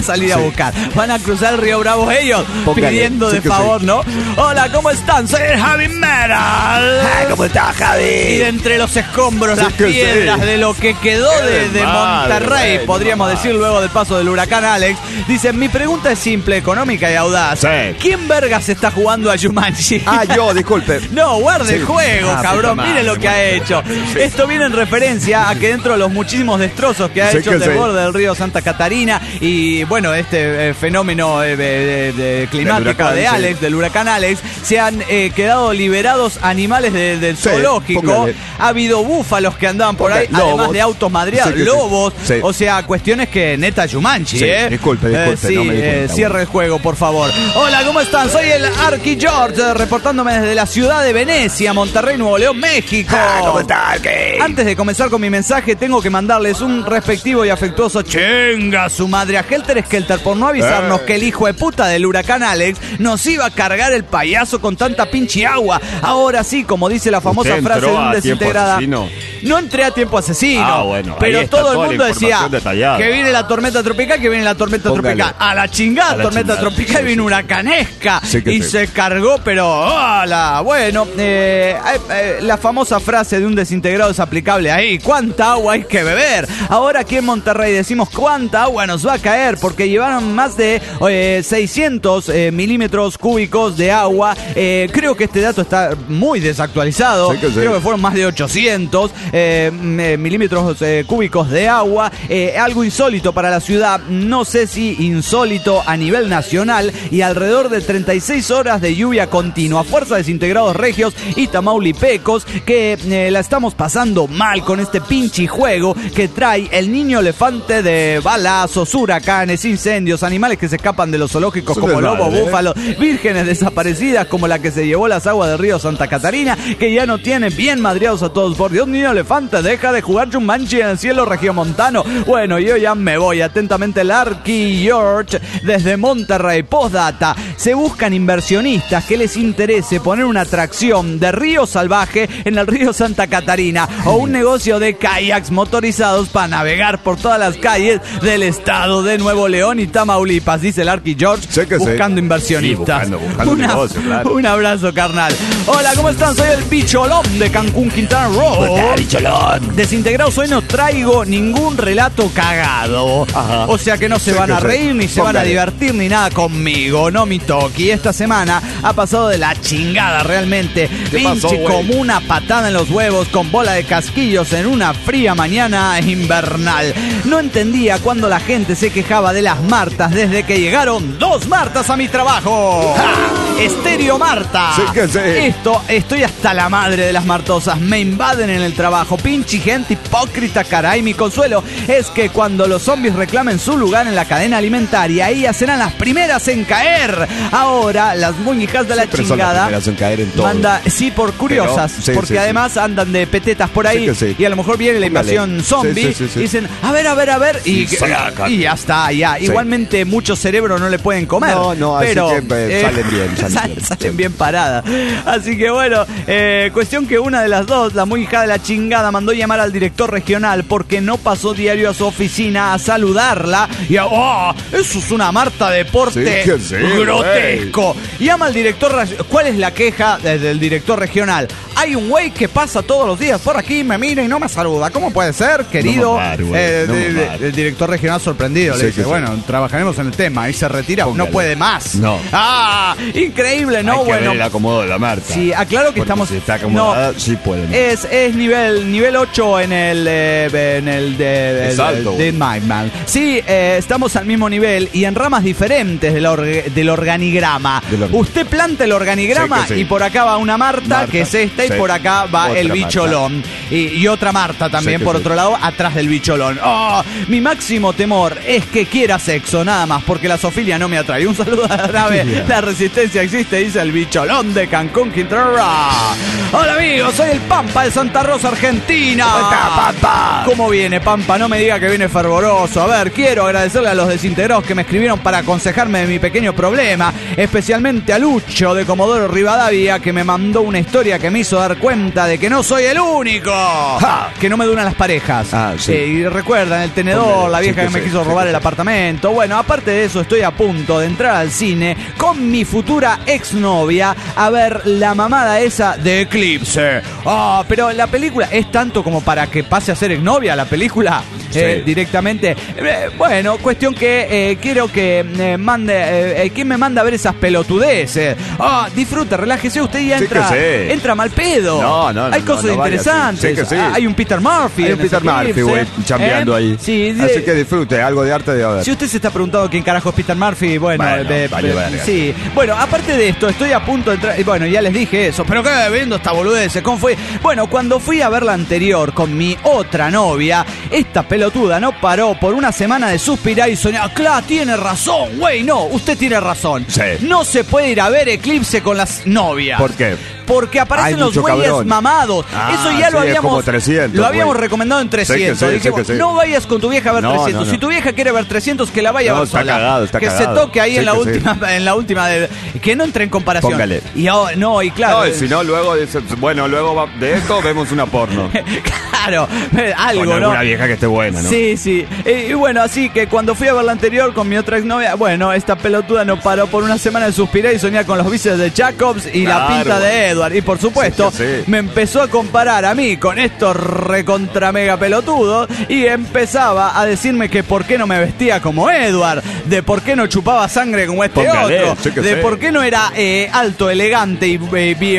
C: Van a cruzar el Río Bravo ellos, pidiendo de favor, ¿no? Hola, ¿cómo están? Soy el Javi Metal.
A: ¿Cómo estás, Javi? Y de entre los escombros, las piedras de lo que quedó de Monterrey, podríamos decir, luego del paso del huracán Alex, dicen, mi pregunta es simple, económica y audaz. ¿Quién vergas está jugando a Jumanji?
C: Yo, disculpe.
A: No, guarde el juego, cabrón, mire lo que ha hecho. Esto viene en referencia a que dentro de los muchísimos destrozos que ha hecho el desborde del río Santa Catarina y, bueno, este fenómeno climático de Alex, del huracán Alex, se han quedado liberados animales del zoológico. Ha habido búfalos que andaban por ahí, además de autos madreados, lobos. O sea, cuestiones que neta Jumanji,
C: Disculpe, no me
A: cierre el juego, por favor. Hola, ¿cómo están? Soy el Arqui George, reportándome desde la ciudad de Venecia, Monterrey, Nuevo León, México.
C: ¿Cómo estás, Arqui?
A: Antes de comenzar con mi mensaje, tengo tengo que mandarles un respectivo y afectuoso chinga su madre a Helter Skelter por no avisarnos que el hijo de puta del huracán Alex nos iba a cargar el payaso con tanta pinche agua. Ahora sí, como dice la famosa frase de un desintegrada. No entré a tiempo asesino,
C: bueno,
A: pero todo el mundo decía que viene la tormenta tropical, que viene la tormenta tropical. A la chingada tormenta tropical vino huracanesca y se cargó, pero hola. Bueno, la famosa frase de un desintegrado es aplicable ahí. ¿Cuánta agua hay que beber? Ahora aquí en Monterrey decimos cuánta agua nos va a caer, porque llevaron más de 600 milímetros cúbicos de agua. Creo que este dato está muy desactualizado. Creo que fueron más de 800 milímetros cúbicos de agua. Algo insólito para la ciudad. No sé si insólito a nivel nacional. Y alrededor de 36 horas de lluvia continua. Fuerza de desintegrados regios y tamaulipecos que la estamos pasando mal con este pinche juego que trae el niño elefante de balazos, huracanes, incendios, animales que se escapan de los zoológicos como lobos, búfalos, vírgenes desaparecidas como la que se llevó las aguas del río Santa Catarina, que ya no tienen bien madreados a todos. Por Dios, niño elefante, deja de jugar Jumanji en el cielo regiomontano. Bueno, yo ya me voy. Atentamente, Larky George desde Monterrey. Postdata: se buscan inversionistas que les interese poner una atracción de río salvaje en el río Santa Catarina o un negocio de kayaks motorizados para navegar por todas las calles del estado de Nuevo León y Tamaulipas, dice Larky George, buscando inversionistas. Buscando negocio, claro. Un abrazo, carnal. Hola, ¿cómo están? Soy el Bicholón de Cancún, Quintana Roo. Bicholón. Desintegrados, hoy no traigo ningún relato cagado. Ajá. O sea que no se van a reír, ni se van a divertir, ni nada conmigo. No, mi toqui. Esta semana ha pasado de la chingada, realmente. Pinche como una patada en los huevos con bola de casquillos en una fría mañana invernal. No entendía cuando la gente se quejaba de las Martas desde que llegaron 2 Martas a mi trabajo. ¡Ja! Estéreo Marta. Estoy hasta la madre de las martosas. Me invaden en el trabajo. Pinche gente hipócrita, caray. Mi consuelo es que cuando los zombies reclamen su lugar en la cadena alimentaria, ellas serán las primeras en caer. Ahora, las muñecas de la chingada
C: son las primeras en caer en todo.
A: Sí, por curiosas. Porque además andan de petetas por ahí. Y a lo mejor viene la invasión zombie. Y dicen, a ver. Y ya está, ya. Igualmente, mucho cerebro no le pueden comer.
C: No, pero así que salen bien.
A: Salen bien paradas. Así que bueno, cuestión que una de las dos, la muy hija de la chingada, mandó llamar al director regional porque no pasó diario a su oficina a saludarla. Y eso es una Marta deporte grotesco. Llama al director. ¿Cuál es la queja del director regional? Hay un güey que pasa todos los días por aquí, me mira y no me saluda. ¿Cómo puede ser, querido? El director regional sorprendido le dice, bueno, trabajaremos en el tema. Y se retira, no puede más. Increíble, ¿no?
C: Hay que ver el acomodo de la Marta.
A: Sí, aclaro que estamos...
C: Si está acomodada, sí pueden.
A: Es nivel 8 en el de Mindman. Sí, estamos al mismo nivel y en ramas diferentes del organigrama. Usted planta el organigrama y por acá va una Marta, que es esta, y por acá va otra el bicholón. Y otra Marta también, por otro lado, atrás del bicholón. Mi máximo temor es que quiera sexo, nada más, porque la zoofilia no me atrae. Un saludo a la nave. La resistencia existe, dice el bicholón de Cancún, Quintana Roo. Hola amigos, soy el Pampa de Santa Rosa, Argentina.
C: ¿Cómo está, Pampa?
A: ¿Cómo viene, Pampa? No me diga que viene fervoroso. A ver, quiero agradecerle a los desintegrados que me escribieron para aconsejarme de mi pequeño problema, especialmente a Lucho de Comodoro Rivadavia, que me mandó una historia que me hizo dar cuenta de que no soy el único. Que no me duran las parejas. Y recuerdan el tenedor, la vieja que me quiso robar el apartamento. Bueno, aparte de eso, estoy a punto de entrar al cine con mi futura exnovia a ver la mamada esa de Eclipse. Pero la película es tanto como para que pase a ser exnovia la película. Directamente. Bueno, cuestión que quiero que mande. ¿Quién me manda a ver esas pelotudeces? Disfruta, relájese usted y entra mal pedo.
C: No.
A: Hay cosas interesantes. Hay un Peter Murphy.
C: Hay un Peter Murphy, güey, chambeando ahí.
A: Sí,
C: así que disfrute, algo de arte de haber.
A: Si usted se está preguntando quién carajo es Peter Murphy, sí. Bueno, aparte de esto, estoy a punto de entrar. Bueno, ya les dije eso. ¿Pero qué? Viendo esta boludez. ¿Cómo fue? Bueno, cuando fui a ver la anterior con mi otra novia, esta pelotuda no paró por una semana de suspirar y soñar. Claro, tiene razón, güey. No, usted tiene razón.
C: Sí.
A: No se puede ir a ver Eclipse con las novias.
C: ¿Por qué?
A: porque aparecen los güeyes mamados. Eso ya lo habíamos
C: 300,
A: lo habíamos recomendado en 300. Dijimos, no vayas con tu vieja a ver 300. Si tu vieja quiere ver 300, que la vaya a ver sola. Que se toque ahí en la última que no entre en comparación.
C: Póngale.
A: Y claro.
C: Si no, luego de esto vemos una porno.
A: Claro, algo,
C: con alguna vieja que esté buena, ¿no?
A: Sí. Y bueno, así que cuando fui a ver la anterior con mi otra exnovia, bueno, esta pelotuda no paró por una semana de suspirar y soñar con los bíceps de Jacobs y la pinta de Edward. Y por supuesto, me empezó a comparar a mí con estos recontra mega pelotudos y empezaba a decirme que por qué no me vestía como Edward, de por qué no chupaba sangre como este otro, de por qué no era alto, elegante y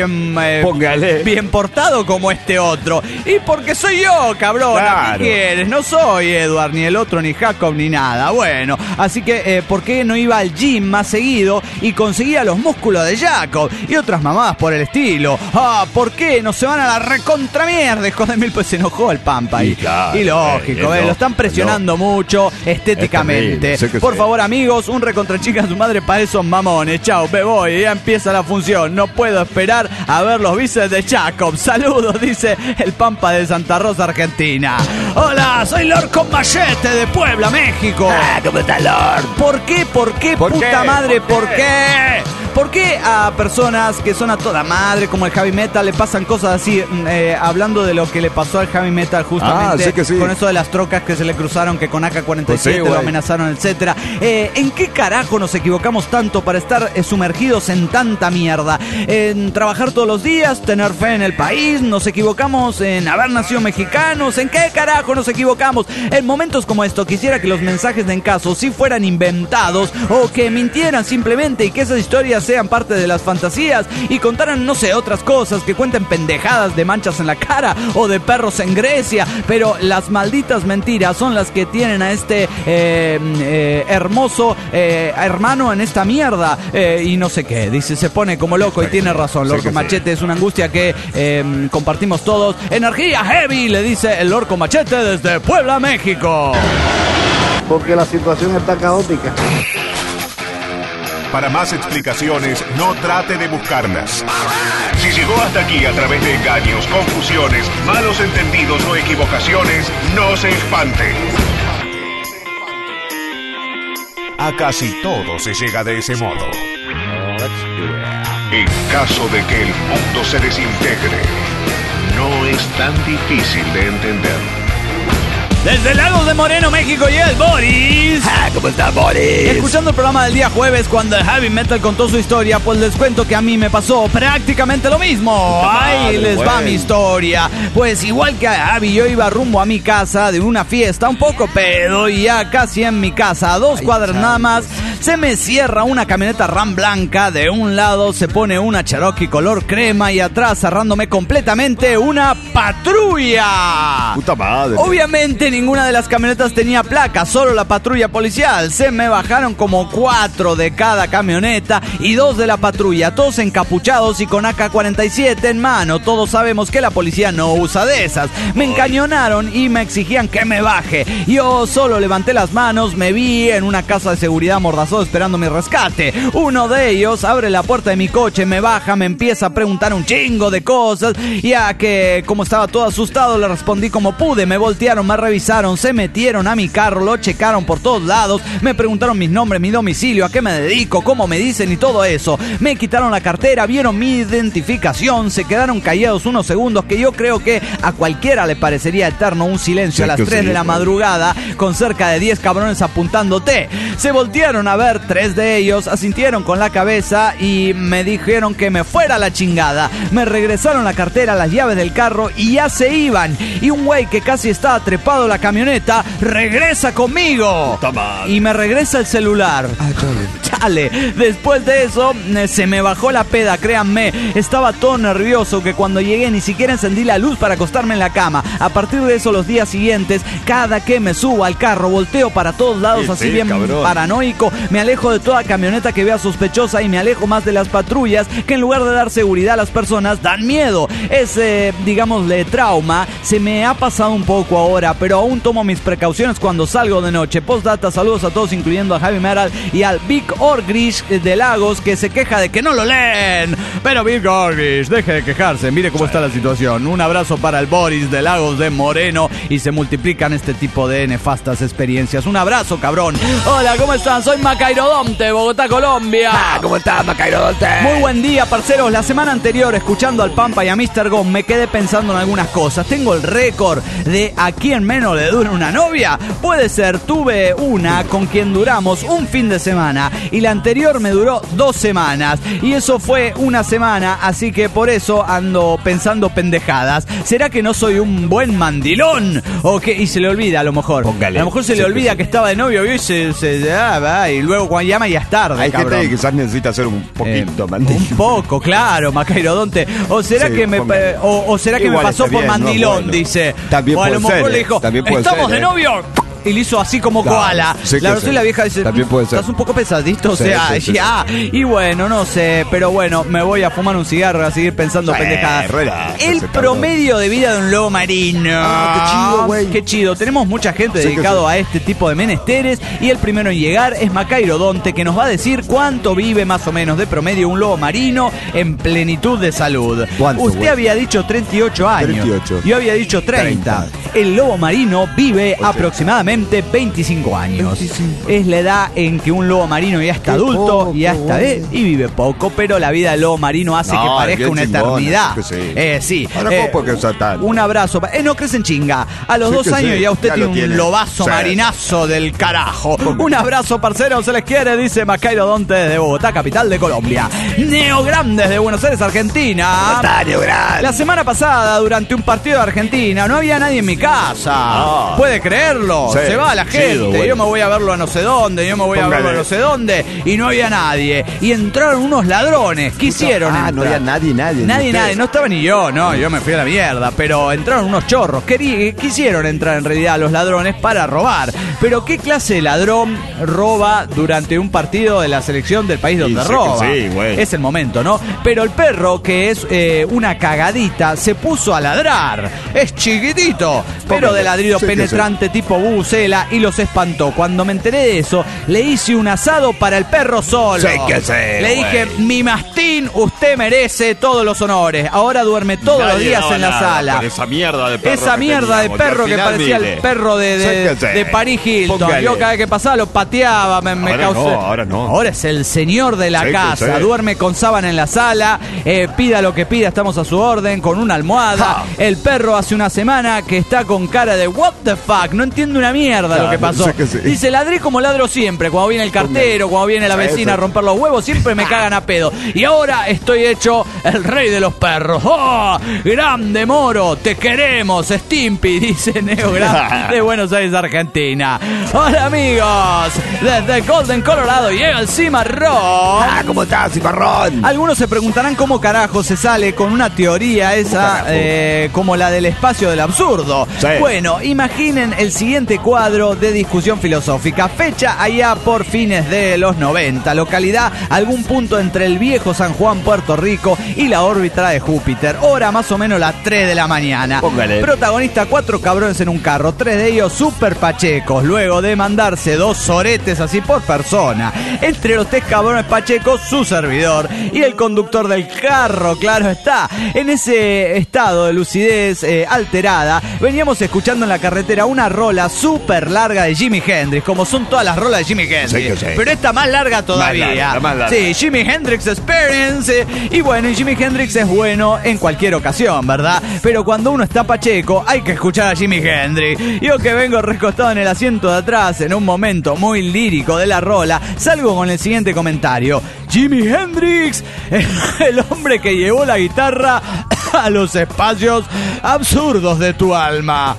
A: bien portado como este otro. Y porque soy yo, cabrón.
C: Claro.
A: ¿Qué quieres? No soy Edward, ni el otro, ni Jacob, ni nada. Bueno, así que ¿por qué no iba al gym más seguido y conseguía los músculos de Jacob? Y otras mamadas por el estilo. ¿Por qué no se van a la recontramierda? Hijo de mil, pues se enojó el Pampa. Y lógico, lo están presionando mucho estéticamente. Por favor, amigos, un recontrachica a su madre para esos mamones. Chao, me voy, ya empieza la función. No puedo esperar a ver los bíceps de Jacob. Saludos, dice el Pampa de Santa Rosa, Argentina. Hola, soy Lord con Machete de Puebla, México.
C: ¿Cómo está, Lord?
A: ¿Por qué? Puta madre, ¿por qué? ¿Por qué a personas que son a toda madre, como el heavy metal, le pasan cosas así? Hablando de lo que le pasó al heavy metal justamente, con eso de las trocas que se le cruzaron, que con AK-47 lo amenazaron, etcétera. ¿En qué carajo nos equivocamos tanto para estar sumergidos en tanta mierda? En trabajar todos los días, tener fe en el país, nos equivocamos en haber nacido mexicanos. ¿En qué carajo nos equivocamos? En momentos como esto, quisiera que los mensajes de encaso sí fueran inventados o que mintieran simplemente y que esas historias sean parte de las fantasías y contaran, no sé, otras cosas, que cuenten pendejadas de manchas en la cara o de perros en Grecia, pero las malditas mentiras son las que tienen a este hermoso hermano en esta mierda y no sé qué, dice, se pone como loco y tiene razón, Lord con Machete, es una angustia que compartimos todos. Energía heavy, le dice el Lord con Machete desde Puebla, México.
E: Porque la situación está caótica.
B: Para más explicaciones, no trate de buscarlas. Si llegó hasta aquí a través de engaños, confusiones, malos entendidos o equivocaciones, no se espante. A casi todo se llega de ese modo. En caso de que el mundo se desintegre, no es tan difícil de entender.
A: Desde Lagos de Moreno, México, llega el Boris.
C: ¿Cómo está, Boris?
A: Escuchando el programa del día jueves, cuando el heavy metal contó su historia, pues les cuento que a mí me pasó prácticamente lo mismo. Ahí les va mi historia. Pues igual que a Abby, yo iba rumbo a mi casa de una fiesta, un poco pedo, y ya casi en mi casa, a 2 cuadras nada más, se me cierra una camioneta Ram blanca. De un lado se pone una Cherokee color crema y atrás, cerrándome completamente, una patrulla.
C: Puta madre.
A: Obviamente ninguna de las camionetas tenía placa, solo la patrulla policial. Se me bajaron como 4 de cada camioneta y 2 de la patrulla, todos encapuchados y con AK-47 en mano. Todos sabemos que la policía no usa de esas. Me encañonaron y me exigían que me baje. Yo solo levanté las manos, me vi en una casa de seguridad amordazado esperando mi rescate. Uno de ellos abre la puerta de mi coche, me baja, me empieza a preguntar un chingo de cosas. Ya que como estaba todo asustado, le respondí como pude. Me voltearon, me revisaron, se metieron a mi carro, lo checaron por todos lados, me preguntaron mis nombres, mi domicilio, a qué me dedico, cómo me dicen y todo eso. Me quitaron la cartera, vieron mi identificación, se quedaron callados unos segundos que yo creo que a cualquiera le parecería eterno, un silencio a las 3 de la madrugada con cerca de 10 cabrones apuntándote. Se voltearon a ver, 3 de ellos asintieron con la cabeza y me dijeron que me fuera a la chingada. Me regresaron la cartera, las llaves del carro y ya se iban. Y un güey que casi estaba trepado en la camioneta regresa conmigo y me regresa el celular. Chale. Después de eso se me bajó la peda, créanme. Estaba todo nervioso que cuando llegué ni siquiera encendí la luz para acostarme en la cama. A partir de eso, los días siguientes, cada que me subo al carro, volteo para todos lados, así bien cabrón, paranoico. Me alejo de toda camioneta que vea sospechosa y me alejo más de las patrullas que en lugar de dar seguridad a las personas dan miedo. Ese, digámosle, trauma se me ha pasado un poco ahora, pero aún tomo mis precauciones cuando salgo de noche. Postdata, saludos a todos, incluyendo a Heavy Metal y al Big O Orgrish de Lagos, que se queja de que no lo leen. Pero Bill Orgrish, deje de quejarse, mire cómo está la situación. Un abrazo para el Boris de Lagos de Moreno, y se multiplican este tipo de nefastas experiencias. Un abrazo, cabrón. Hola, ¿cómo están? Soy Macairodonte, Bogotá, Colombia.
C: ¿Cómo estás, Macairodonte?
A: Muy buen día, parceros. La semana anterior, escuchando al Pampa y a Mr. Gon, me quedé pensando en algunas cosas. Tengo el récord de a quién menos le dura una novia. Puede ser, tuve una con quien duramos un fin de semana y la anterior me duró 2 semanas. Y eso fue una semana, así que por eso ando pensando pendejadas. ¿Será que no soy un buen mandilón? ¿O qué? Y se le olvida a lo mejor.
C: Póngale.
A: A lo mejor se le olvida que estaba de novio y luego cuando llama ya es tarde.
C: Hay gente que quizás necesita hacer un poquito mandilón.
A: Un poco, claro, Macairodonte. ¿O será que me será que me pasó por mandilón? No, dice.
C: También
A: o a lo mejor
C: ser,
A: le dijo, estamos de novio. Y le hizo así como koala. La verdad, la vieja dice, estás un poco pesadito, o sea, ya. Y bueno, no sé, pero bueno, me voy a fumar un cigarro, a seguir pensando pendejadas. El promedio de vida de un lobo marino.
C: Qué chido, güey.
A: Qué chido. Tenemos mucha gente dedicado a este tipo de menesteres, y el primero en llegar es Macairodonte, que nos va a decir cuánto vive más o menos de promedio un lobo marino en plenitud de salud. Usted había dicho 38 años. 38. Yo había dicho 30. El lobo marino vive aproximadamente 25 años. 25. Es la edad en que un lobo marino ya está adulto, y vive poco, pero la vida del lobo marino hace que parezca una eternidad. Sí.
C: Ahora, ¿cómo puede crecer tanto?
A: Un abrazo. No crecen chinga. A los 2 años ya usted tiene un lobazo marinazo del carajo. Un abrazo, parcero, se les quiere, dice Macairodonte desde Bogotá, capital de Colombia. Neogran desde Buenos Aires, Argentina.
C: ¿Cómo está, Neogran?
A: La semana pasada, durante un partido de Argentina, no había nadie en mi casa. ¿Puede creerlo? Se va la gente, chido, bueno. Yo me voy a verlo a no sé dónde, yo me voy a verlo a no sé dónde, y no había nadie. Y entraron unos ladrones, quisieron entrar.
C: No había nadie.
A: No estaba ni yo, yo me fui a la mierda, pero entraron unos chorros. Quisieron entrar en realidad los ladrones para robar. Pero ¿qué clase de ladrón roba durante un partido de la selección del país donde roba? Es el momento, ¿no? Pero el perro, que es una cagadita, se puso a ladrar. Es chiquitito, pero de ladrido penetrante tipo bucela, y los espantó. Cuando me enteré de eso, le hice un asado para el perro solo. Le dije, mi mastín, usted merece todos los honores. Ahora duerme todos los días en la sala.
C: Esa mierda de perro
A: que parecía el perro de Paris Hilton. Yo cada vez que pasaba lo pateaba, me causé.
C: Ahora no.
A: Ahora es el señor de la casa. Duerme con sábana en la sala. Pida lo que pida, estamos a su orden, con una almohada. El perro hace una semana que está con cara de what the fuck. No entiendo una mierda lo que pasó. Dice, ladré como ladro siempre. Cuando viene el cartero, cuando viene la vecina a romper los huevos, siempre me cagan a pedo. Y ahora estoy hecho el rey de los perros. ¡Oh! Grande Moro, te queremos, Stimpy, dice Neogran de Buenos Aires, Argentina. Hola, amigos. Desde Golden, Colorado, llega el Cimarrón.
C: ¿Cómo estás, Cimarrón?
A: Algunos se preguntarán cómo carajo se sale con una teoría esa como la del espacio del absurdo. Bueno, imaginen el siguiente cuadro de discusión filosófica. Fecha allá por fines de los 90. Localidad, algún punto entre el viejo San Juan, Puerto Rico, y la órbita de Júpiter. Hora más o menos las 3 de la mañana.
C: Póngale.
A: Protagonista, 4 cabrones en un carro. 3 de ellos super pachecos. Luego de mandarse 2 soretes así por persona. Entre los 3 cabrones pachecos, su servidor y el conductor del carro, claro está. En ese estado de lucidez alterada, veníamos escuchando en la carretera una rola súper larga de Jimi Hendrix, como son todas las rolas de Jimi Hendrix. Pero esta más larga todavía.
C: Más larga.
A: Sí, Jimi Hendrix Experience. Y bueno, Jimi Hendrix es bueno en cualquier ocasión, ¿verdad? Pero cuando uno está pacheco, hay que escuchar a Jimi Hendrix. Yo, que vengo recostado en el asiento de atrás en un momento muy lírico de la rola, salgo con el siguiente comentario. Jimi Hendrix, el hombre que llevó la guitarra a los espacios absurdos de tu alma.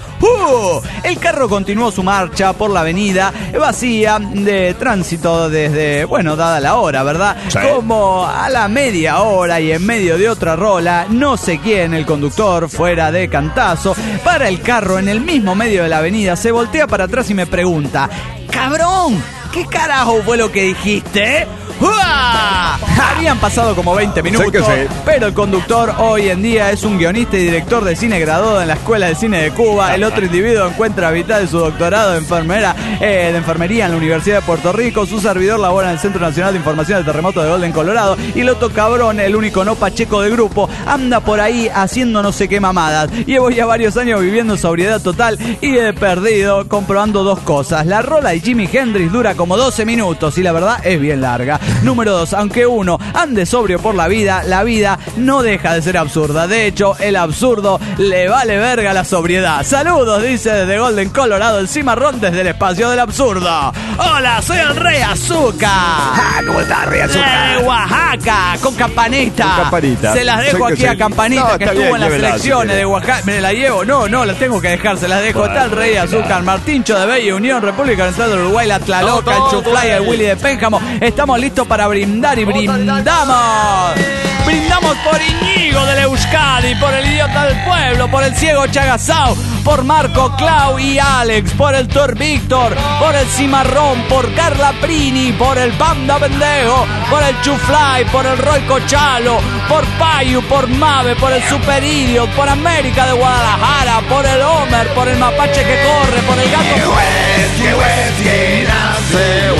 A: El carro continuó su marcha por la avenida vacía de tránsito desde, dada la hora, ¿verdad? Como a la media hora, y en medio de otra rola, no sé quién, el conductor, fuera de cantazo, para el carro en el mismo medio de la avenida, se voltea para atrás y me pregunta, cabrón, ¿qué carajo fue lo que dijiste? Habían pasado como 20 minutos, pero el conductor hoy en día es un guionista y director de cine graduado en la Escuela de Cine de Cuba. El otro individuo encuentra mitad de su doctorado de enfermería en la Universidad de Puerto Rico. Su servidor labora en el Centro Nacional de Información del Terremoto de Golden, Colorado. Y el otro cabrón, el único no pacheco del grupo, anda por ahí haciendo no sé qué mamadas. Llevo ya varios años viviendo en sobriedad total y he perdido comprobando dos cosas. La rola de Jimi Hendrix dura como 12 minutos y la verdad es bien larga. Número 2, aunque uno ande sobrio por la vida no deja de ser absurda. De hecho, el absurdo le vale verga a la sobriedad. Saludos, dice desde Golden, Colorado, el cimarrón desde el espacio del absurdo. Hola, soy el Rey Azúcar.
C: ¿Cómo estás, Rey Azúcar?
A: De Oaxaca, con campanita. Se las dejo aquí a Campanita, que estuvo en las elecciones de Oaxaca. ¿Me la llevo? No, las tengo que dejar, se las dejo. Está el Rey Azúcar, Martincho de Bella Unión, República Oriental del Uruguay, la Tlaloca, el Chuflay, el Willy de Pénjamo. Estamos listos para brindar y brindamos. Brindamos por Íñigo del Euskadi, por el idiota del pueblo, por el ciego Chagasao, por Marco, Clau y Alex, por el Thor Víctor, por el Cimarrón, por Carla Prini, por el Panda Pendejo, por el Chuflay, por el Roy Cochalo, por Payu, por Mave, por el Super Idiot, por América de Guadalajara, por el Homer, por el Mapache que corre, por el gato.
F: Whisky, nace,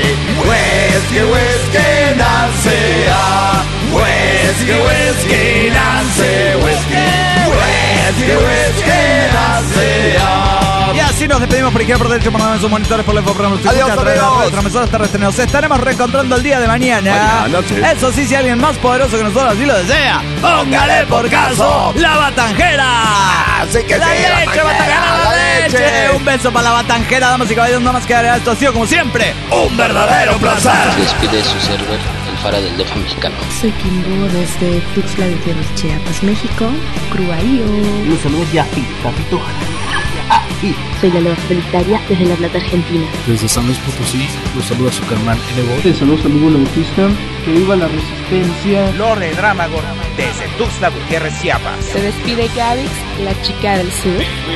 F: whisky, nace, whisky, nace, whisky, nace.
A: Y así nos despedimos por izquierda, por derecho, por sus monitores, por el programa.
C: Adiós, amigos.
A: Transmisores terrestres. Nos estaremos reencontrando el día de mañana. Eso sí, si alguien más poderoso que nosotros así lo desea, póngale por caso la batanjera.
C: Así que
A: la leche, batanjera, la leche. Un beso para la batanjera, damas y caballeros. No más que agregar, esto ha sido como siempre un verdadero placer.
G: Despide su server, el Fara del DF mexicano.
H: Soy Kimbo desde Tuxtla Gutiérrez, Chiapas, México. Cruaío.
I: Los saludos de Afi, Capito.
H: Soy la Loba Solitaria desde La Plata, Argentina.
J: Desde San Luis Potosí, los saluda su carnal N-Bo.
K: Les saludos amigo Bautista, que viva la resistencia.
L: Lore Dramagor, desde Tuxtla Gutiérrez, Chiapas.
M: Se despide Gavix, la chica del sur.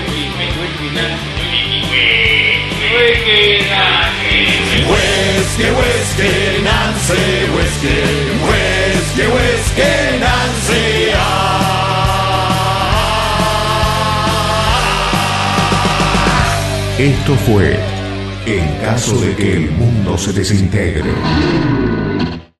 F: Whisky, Nancy, whisky, Nancy.
B: Esto fue En caso de que el mundo se desintegre.